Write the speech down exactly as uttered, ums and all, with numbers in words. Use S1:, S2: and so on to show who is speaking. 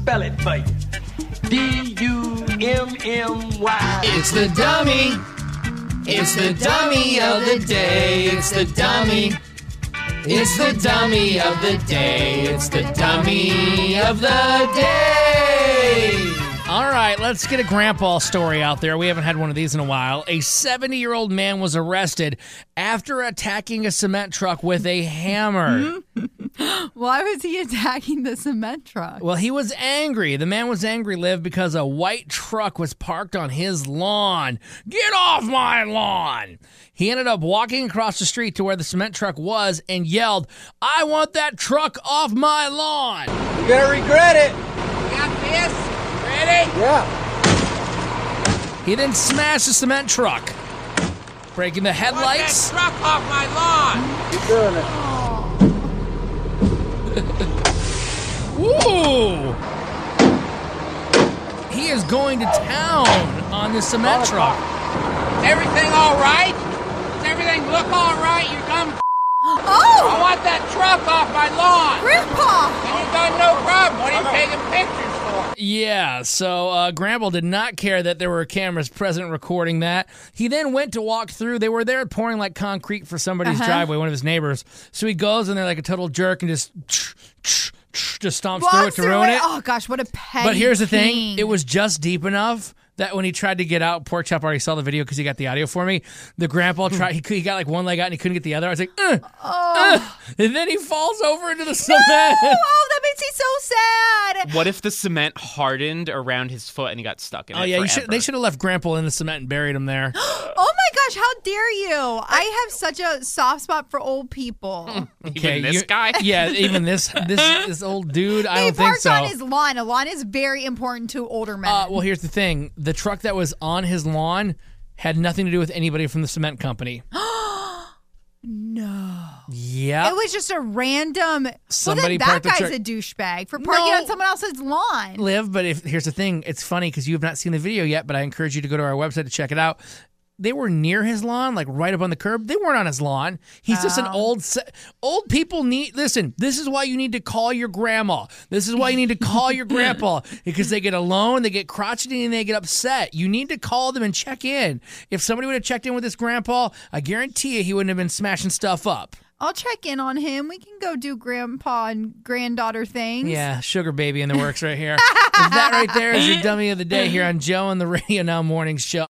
S1: spell it for you. D U M M Y.
S2: It's the dummy. It's the dummy of the day. It's the dummy. It's the dummy of the day. It's the dummy of the day.
S3: All right, let's get a grandpa story out there. We haven't had one of these in a while. A seventy-year-old man was arrested after attacking a cement truck with a hammer.
S4: Why was he attacking the cement truck?
S3: Well, he was angry. The man was angry, Liv, because a white truck was parked on his lawn. Get off my lawn! He ended up walking across the street to where the cement truck was and yelled, I want that truck off my lawn!
S5: You're gonna regret it!
S2: You got this? Ready?
S5: Yeah.
S3: He then smashed the cement truck, breaking the headlights.
S2: I want that truck off my lawn!
S5: Keep doing it.
S3: Ooh! He is going to town on this cement truck.
S2: Is everything all right? Does everything look all right, you dumb
S4: Oh!
S2: I want that truck off my lawn!
S4: Grandpa!
S2: And you got no problem. What are you taking pictures for?
S3: Yeah, so uh, Gramble did not care that there were cameras present recording that. He then went to walk through. They were there pouring like concrete for somebody's
S4: Uh-huh.
S3: driveway, one of his neighbors. So he goes in there like a total jerk and just just stomps through it
S4: Walks
S3: to ruin
S4: through
S3: it.
S4: Oh, gosh, what a petty
S3: But here's the thing.
S4: king.
S3: It was just deep enough that when he tried to get out, Pork Chop already saw the video because he got the audio for me. The grandpa tried, he, could- he got like one leg out and he couldn't get the other. I was like, uh,
S4: Oh.
S3: uh, and then he falls over into the cement.
S4: Oh, that makes me so sad.
S6: What if the cement hardened around his foot and he got stuck in
S3: Oh
S6: it
S3: yeah, you
S6: forever?
S3: should, they should have left Grandpa in the cement and buried him there.
S4: Oh my gosh, how dare you? I have such a soft spot for old people.
S6: Even this
S3: you-
S6: guy?
S3: Yeah, even this this this old dude. I
S4: He
S3: don't think
S4: parked
S3: so.
S4: on his lawn. A lawn is very important to older men.
S3: Uh, well, here's the thing: the truck that was on his lawn had nothing to do with anybody from the cement company.
S4: no.
S3: Yeah.
S4: It was just a random.
S3: Somebody
S4: well, then that
S3: parked the
S4: guy's
S3: truck-
S4: a douchebag for parking
S3: No.
S4: on someone else's lawn.
S3: Live, but if here's the thing, it's funny because you have not seen the video yet, but I encourage you to go to our website to check it out. They were near his lawn, like right up on the curb. They weren't on his lawn. He's just an
S4: Oh.
S3: old. Se- old people need. Listen, this is why you need to call your grandma. This is why you need to call your grandpa because they get alone, they get crotchety, and they get upset. You need to call them and check in. If somebody would have checked in with this grandpa, I guarantee you he wouldn't have been smashing stuff up.
S4: I'll check in on him. We can go do grandpa and granddaughter things.
S3: Yeah, sugar baby in the works right here. That right there is your dummy of the day here on Joe and the Radio Now Morning Show.